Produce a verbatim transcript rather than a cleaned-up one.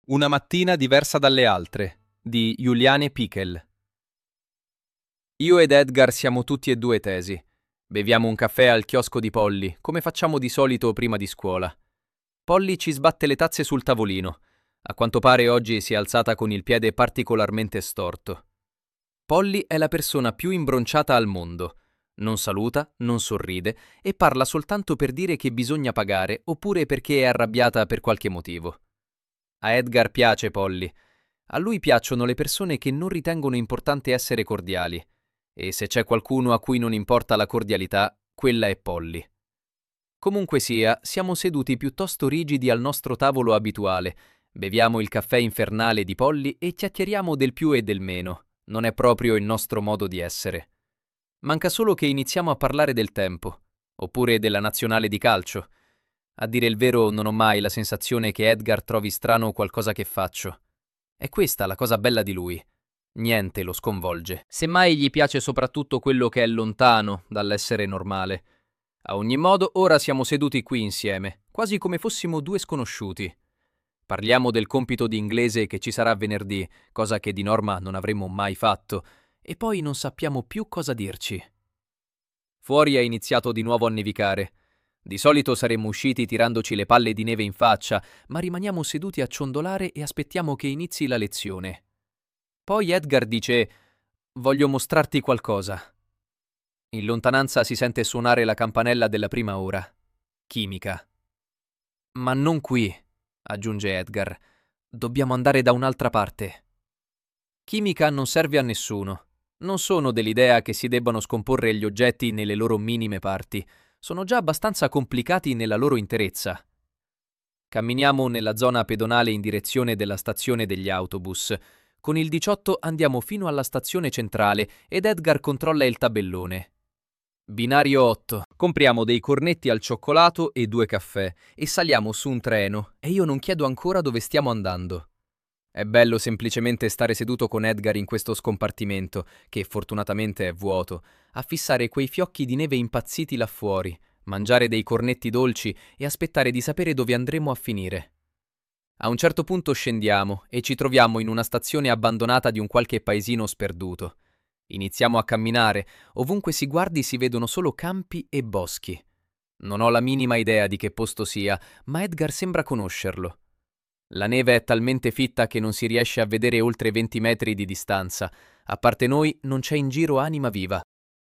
Una mattina diversa dalle altre, di Juliane Pickel. Io ed Edgar siamo tutti e due tesi. Beviamo un caffè al chiosco di Polly, come facciamo di solito prima di scuola. Polly ci sbatte le tazze sul tavolino. A quanto pare oggi si è alzata con il piede particolarmente storto. Polly è la persona più imbronciata al mondo. Non saluta, non sorride e parla soltanto per dire che bisogna pagare oppure perché è arrabbiata per qualche motivo. A Edgar piace Polly. A lui piacciono le persone che non ritengono importante essere cordiali. E se c'è qualcuno a cui non importa la cordialità, quella è Polly. Comunque sia, siamo seduti piuttosto rigidi al nostro tavolo abituale. Beviamo il caffè infernale di Polly e chiacchieriamo del più e del meno. Non è proprio il nostro modo di essere. Manca solo che iniziamo a parlare del tempo, oppure della nazionale di calcio. A dire il vero non ho mai la sensazione che Edgar trovi strano qualcosa che faccio. È questa la cosa bella di lui. Niente lo sconvolge. Semmai gli piace soprattutto quello che è lontano dall'essere normale. A ogni modo, ora siamo seduti qui insieme, quasi come fossimo due sconosciuti. Parliamo del compito di inglese che ci sarà venerdì, cosa che di norma non avremmo mai fatto, e poi non sappiamo più cosa dirci. Fuori è iniziato di nuovo a nevicare. Di solito saremmo usciti tirandoci le palle di neve in faccia, ma rimaniamo seduti a ciondolare e aspettiamo che inizi la lezione. Poi Edgar dice: «Voglio mostrarti qualcosa». In lontananza si sente suonare la campanella della prima ora. Chimica. «Ma non qui», aggiunge Edgar. «Dobbiamo andare da un'altra parte». Chimica non serve a nessuno. Non sono dell'idea che si debbano scomporre gli oggetti nelle loro minime parti. Sono già abbastanza complicati nella loro interezza. Camminiamo nella zona pedonale in direzione della stazione degli autobus. Con il diciotto andiamo fino alla stazione centrale ed Edgar controlla il tabellone. Binario otto. Compriamo dei cornetti al cioccolato e due caffè e saliamo su un treno e io non chiedo ancora dove stiamo andando. È bello semplicemente stare seduto con Edgar in questo scompartimento, che fortunatamente è vuoto, a fissare quei fiocchi di neve impazziti là fuori, mangiare dei cornetti dolci e aspettare di sapere dove andremo a finire. A un certo punto scendiamo e ci troviamo in una stazione abbandonata di un qualche paesino sperduto. Iniziamo a camminare, ovunque si guardi si vedono solo campi e boschi. Non ho la minima idea di che posto sia, ma Edgar sembra conoscerlo. La neve è talmente fitta che non si riesce a vedere oltre venti metri di distanza. A parte noi non c'è in giro anima viva.